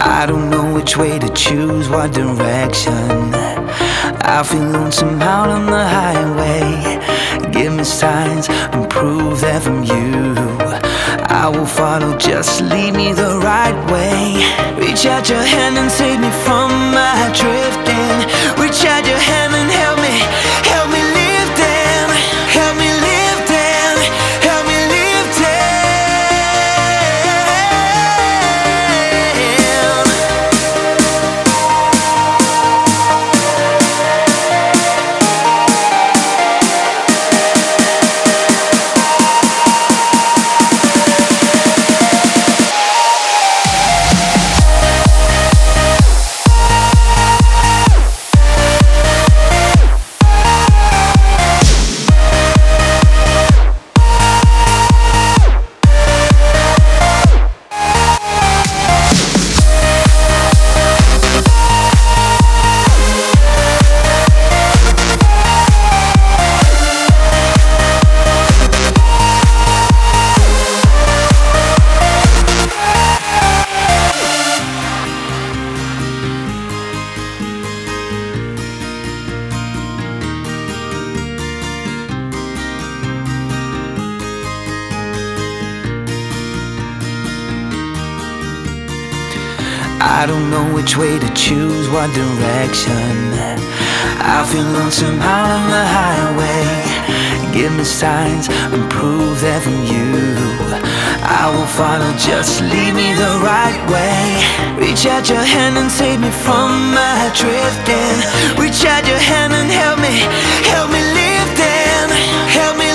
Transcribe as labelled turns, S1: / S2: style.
S1: I don't know which way to choose, what direction. I feel lonesome out on the highway. Give me signs and prove that from you I will follow, just lead me the right way. Reach out your hand and save me from my drifting. Reach out your hand and help me live then. Help me live then. Help me live then. I don't know which way to choose, what direction. I feel lonesome out on the highway. Give me signs and prove that from you I will follow, just lead me the right way. Reach out your hand and save me from my drifting. Reach out your hand and help me live then. Help me